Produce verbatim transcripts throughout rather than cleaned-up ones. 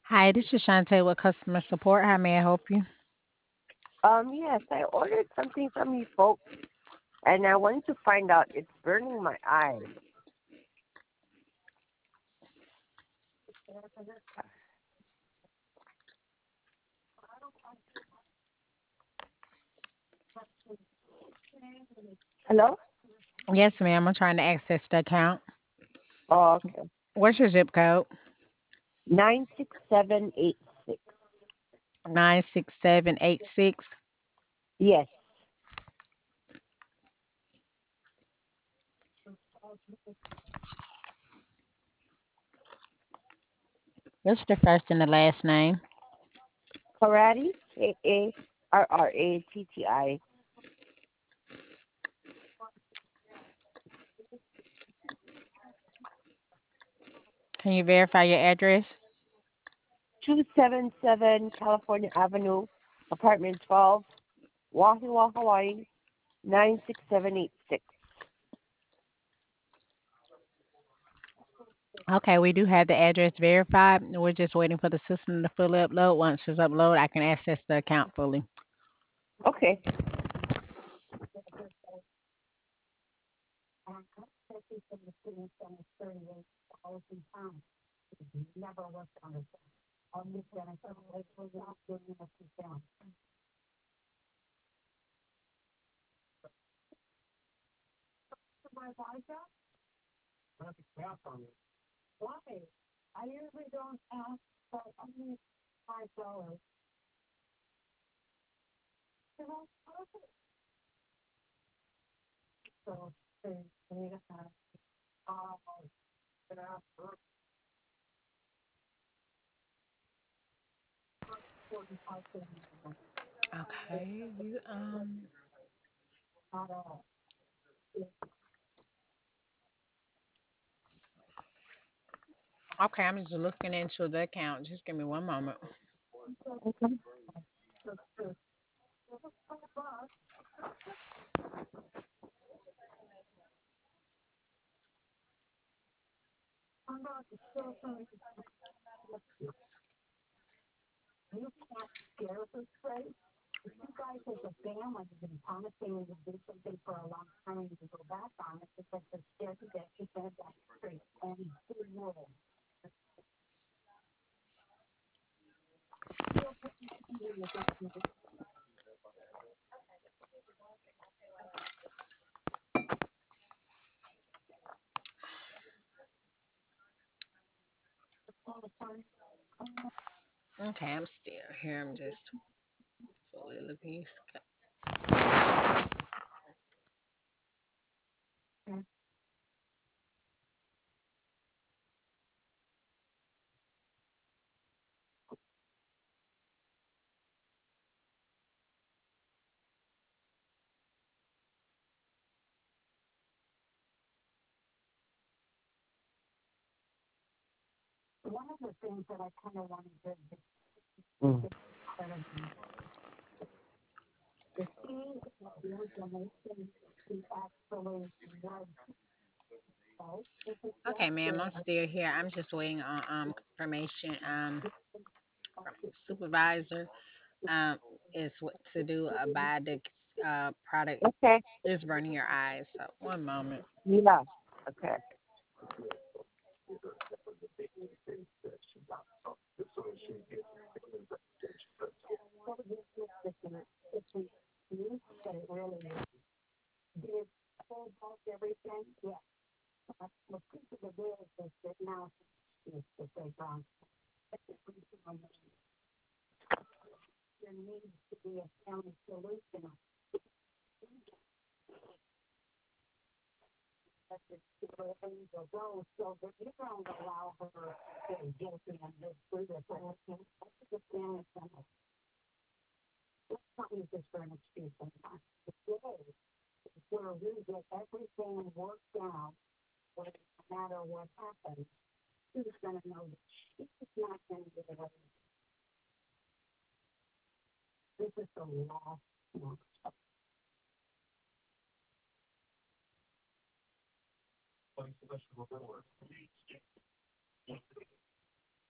Hi, this is Shantae with customer support. How may I help you? Um, yes, I ordered something from you folks, and I wanted to find out it's burning my eyes. Hello? Yes, ma'am. I'm trying to access the account. Oh, okay. What's your zip code? Nine six seven eight six. nine six seven eight six. Yes. What's the first and the last name? Karate, K A R R A T T I. Can you verify your address? two seven seven California Avenue, apartment twelve, Wahiwa, Hawaii, nine six seven eight six. Okay, we do have the address verified. We're just waiting for the system to fully upload. Once it's uploaded, I can access the account fully. Okay. Okay, you um. Okay, I'm just looking into the account. Just give me one moment. Okay, I'm still here. I'm just fully looking. Mm. Okay, ma'am, I'm still here. I'm just waiting on um confirmation um from supervisor um is what to do about the uh product Okay. is burning your eyes. So one moment. Yeah. Okay.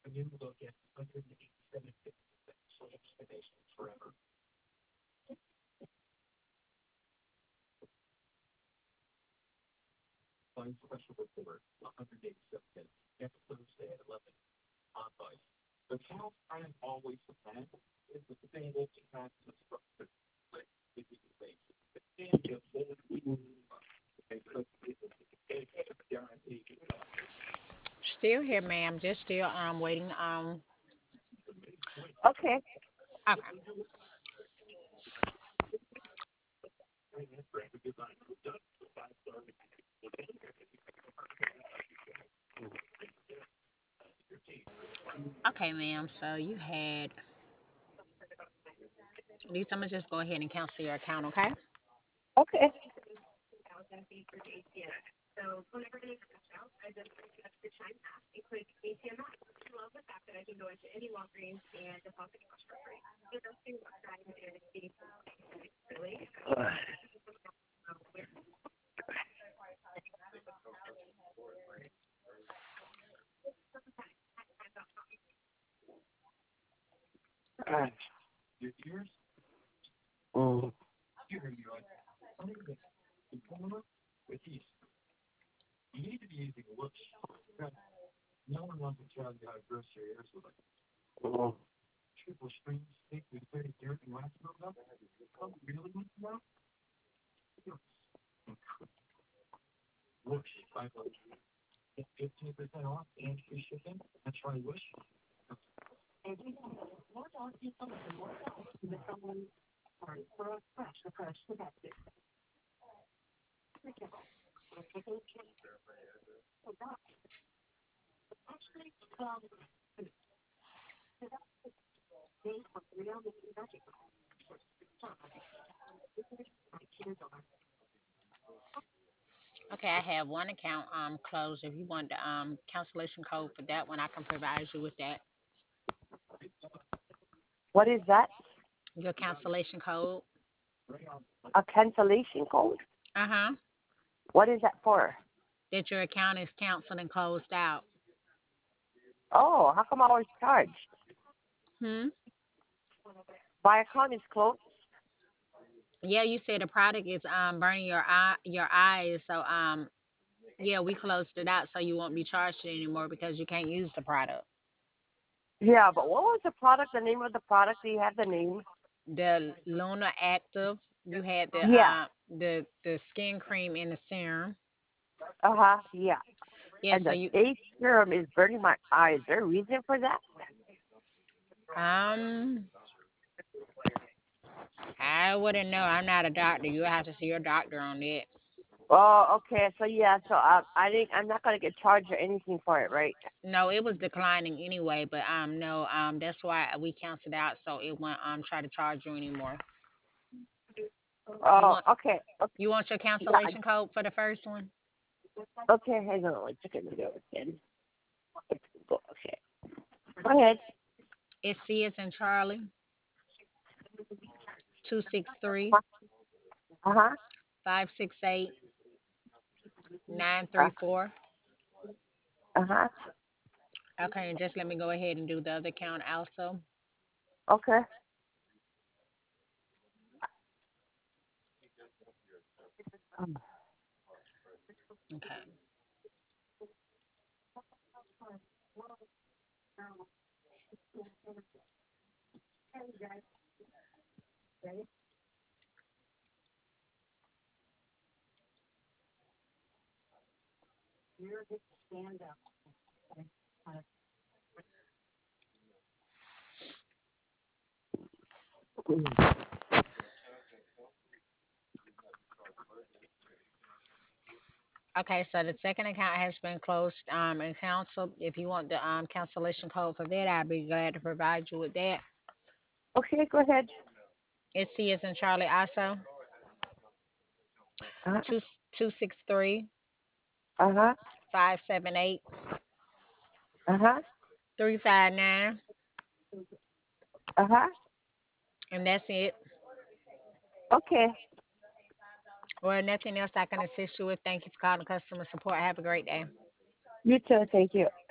Still here, ma'am. Just still um waiting. Um. Okay. Okay. Okay, ma'am. So you had these. I'm gonna just go ahead and cancel your account. Okay. Okay. Mm. Mm. Okay, I have one account um closed. If you want the um cancellation code for that one, I can provide you with that. What is that? Your cancellation code. A cancellation code? Uh huh. What is that for? That your account is canceled and closed out. Oh, how come I was charged? Hmm. My account is closed. Yeah, you said the product is um burning your eye your eyes. So um yeah, we closed it out so you won't be charged anymore because you can't use the product. Yeah, but what was the product? The name of the product? Do you have the name? The Luna Active, you had the Yeah. uh the the skin cream and the serum. Uh huh. Yeah. Yeah, And so the you face serum is burning my eyes. Is there a reason for that? um I wouldn't know. I'm not a doctor. You have to see your doctor on that. Oh, okay. So yeah. So I, I think I'm not gonna get charged or anything for it, right? No, it was declining anyway, but um no, um that's why we canceled out so it won't um try to charge you anymore. You Oh, want okay. Okay. you want your Yeah. cancellation code for the first one? Okay. Hang on one second. Let me go again. Okay. Go ahead. It's C as in Charlie, two six three, Uh huh. five six eight, nine Uh three four. huh. Okay, and just let me go ahead and do the other count also. Okay. Um, Okay. Okay, so the second account has been closed um and canceled. If you want the um cancellation code for that, I'd be glad to provide you with that. okay. Go ahead. It's C as in Charlie also. Uh Two two six three huh. five seven eight Uh huh. three five nine, Uh huh. and that's it. Okay. Well, nothing else I can assist you with. Thank you for calling customer support. Have a great day. You too. Thank you.